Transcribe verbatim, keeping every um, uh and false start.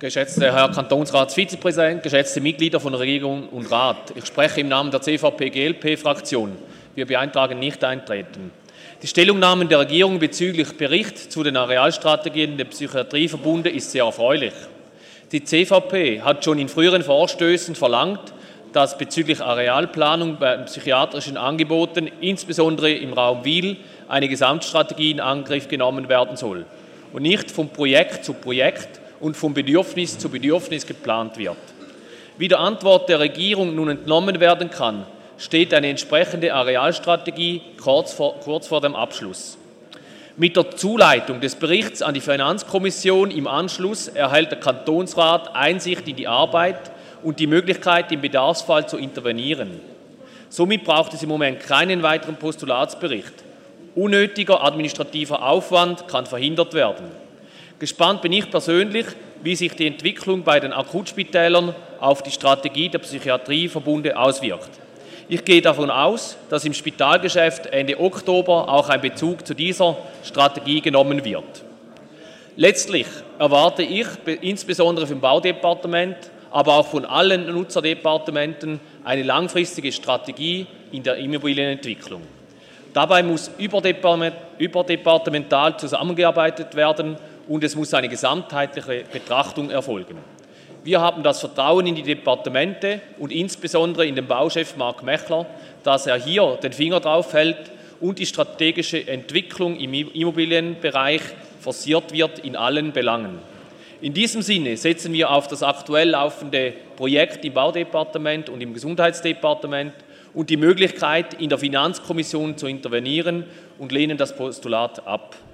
Geschätzter Herr Kantonsratsvizepräsident, geschätzte Mitglieder von Regierung und Rat, ich spreche im Namen der C V P-G L P-Fraktion. Wir beantragen nicht eintreten. Die Stellungnahme der Regierung bezüglich Bericht zu den Arealstrategien der Psychiatrieverbunde ist sehr erfreulich. Die C V P hat schon in früheren Vorstößen verlangt, dass bezüglich Arealplanung bei psychiatrischen Angeboten, insbesondere im Raum Wil, eine Gesamtstrategie in Angriff genommen werden soll und nicht von Projekt zu Projekt und vom Bedürfnis zu Bedürfnis geplant wird. Wie der Antwort der Regierung nun entnommen werden kann, steht eine entsprechende Arealstrategie kurz vor, kurz vor dem Abschluss. Mit der Zuleitung des Berichts an die Finanzkommission im Anschluss erhält der Kantonsrat Einsicht in die Arbeit und die Möglichkeit, im Bedarfsfall zu intervenieren. Somit braucht es im Moment keinen weiteren Postulatsbericht. Unnötiger administrativer Aufwand kann verhindert werden. Gespannt bin ich persönlich, wie sich die Entwicklung bei den Akutspitälern auf die Strategie der Psychiatrieverbunde auswirkt. Ich gehe davon aus, dass im Spitalgeschäft Ende Oktober auch ein Bezug zu dieser Strategie genommen wird. Letztlich erwarte ich insbesondere vom Baudepartement, aber auch von allen Nutzerdepartementen eine langfristige Strategie in der Immobilienentwicklung. Dabei muss überdepartemental zusammengearbeitet werden und es muss eine gesamtheitliche Betrachtung erfolgen. Wir haben das Vertrauen in die Departemente und insbesondere in den Bauchef Marc Mechler, dass er hier den Finger drauf hält und die strategische Entwicklung im Immobilienbereich forciert wird in allen Belangen. In diesem Sinne setzen wir auf das aktuell laufende Projekt im Baudepartement und im Gesundheitsdepartement und die Möglichkeit, in der Finanzkommission zu intervenieren und lehnen das Postulat ab.